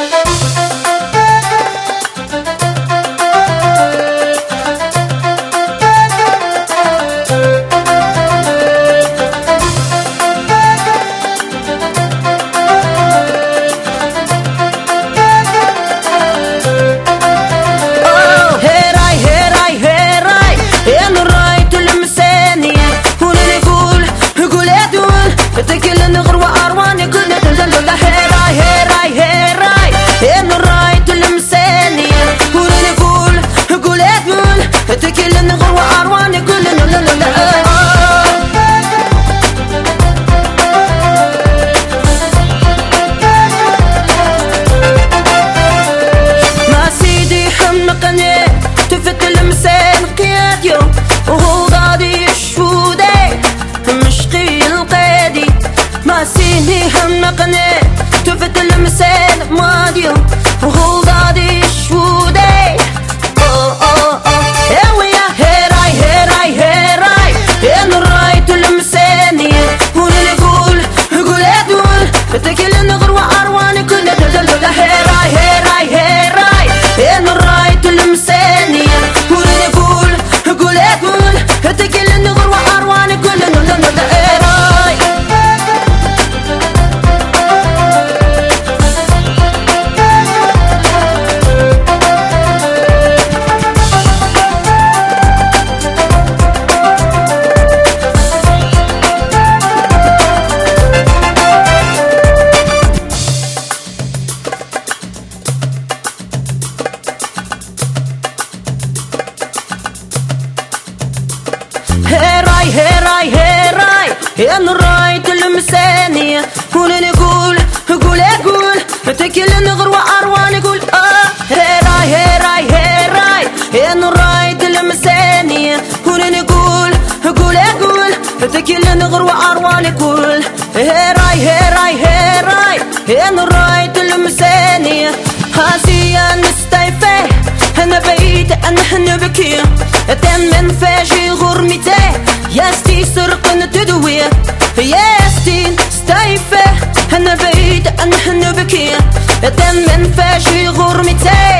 تفت المسان ماديو وهو غادي شودي يا هيراي هيراي هيراي انا رايت المسانية هنا نقول ادول تكل نغروى ارواني كلها تدلل هيراي هيراي هيراي انا رايت المسانية هنا نقول ادول تكل نغروى ارواني كلها تدلل هيراي هيراي هيراي انا رايت المسانية هنا نقول تكل نغروى ارواني قول هيراي هيراي هيراي انا رايت المسانية هنا نقول تكل نغروى ارواني قول هيراي هيراي هيراي انا رايت المسانية هاسيا نستيفي انا بيت انا بكي تم من فاجي غرمته يستي سرقن تدويه يستي ستايفه انا بيت انا بكي تم من فاجي غرمته